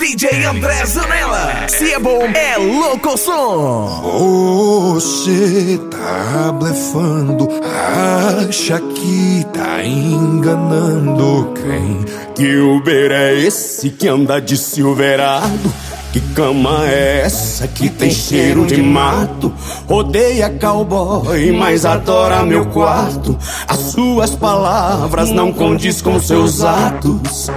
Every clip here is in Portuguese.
DJ André Zanella. Se é bom, é louco som. Você tá blefando, acha que tá enganando quem? Que Uber é esse que anda de Silverado? Que cama é essa que tem cheiro de mato? Odeia cowboy, mas adora meu quarto. As suas palavras não condiz com seus atos.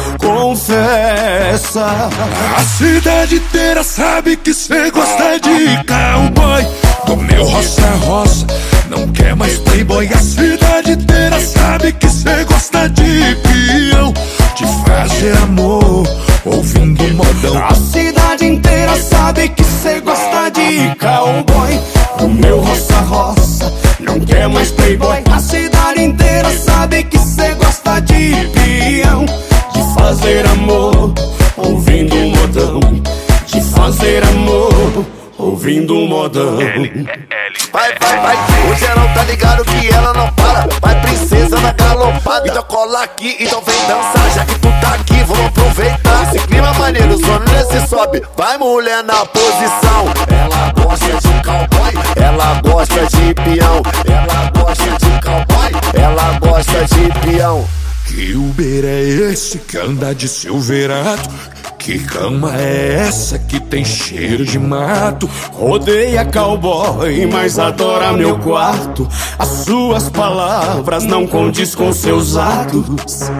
Confessa. A cidade inteira sabe que cê gosta de cowboy. Do meu roça, não quer mais playboy. A cidade inteira sabe que cê gosta de peão, de fazer amor ouvindo modão. A cidade inteira sabe que cê gosta de cowboy. O meu roça, não quer mais playboy. A cidade inteira sabe que cê gosta de peão, de fazer amor ouvindo modão, de fazer amor ouvindo modão. Vai, o geral tá ligado que ela não para. Vai, princesa na galopada. Então cola aqui, então vem dançar. Já que tu tá aqui, vamos aproveitar. Esse clima maneiro, só nesse sobe. Vai, mulher na posição. Ela gosta de cowboy, ela gosta de peão. Ela gosta de cowboy, ela gosta de peão. Que Uber é esse que anda de Silverado? Que cama é essa que tem cheiro de mato? Odeia cowboy, mas adora meu quarto. As suas palavras não condiz com seus atos.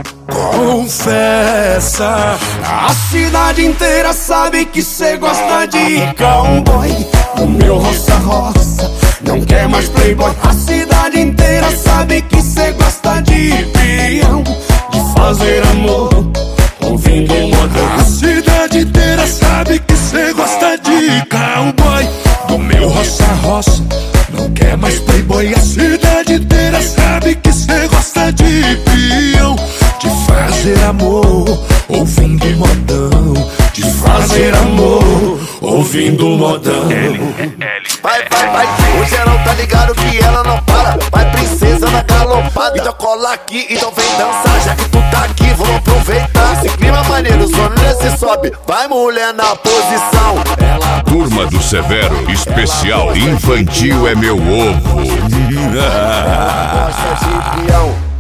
Confessa. A cidade inteira sabe que cê gosta de cowboy. O meu roça, não quer mais playboy. A cidade inteira sabe que cê gosta de peão, de fazer amor ouvindo modão. A cidade inteira sabe que cê gosta de cowboy. Do meu roça, não quer mais playboy. A cidade inteira sabe que cê gosta de peão, de fazer amor ouvindo modão, de fazer amor ouvindo modão. Vai, o geral tá ligado que ela não para. Vai, princesa na galopada. Então cola aqui, então vem dançar. Já que tu tá aqui, vamos aproveitar. Esse clima maneiro, só nesse sobe. Vai, mulher na posição. Ela Turma do Severo, especial infantil é meu ovo. gosta de peão.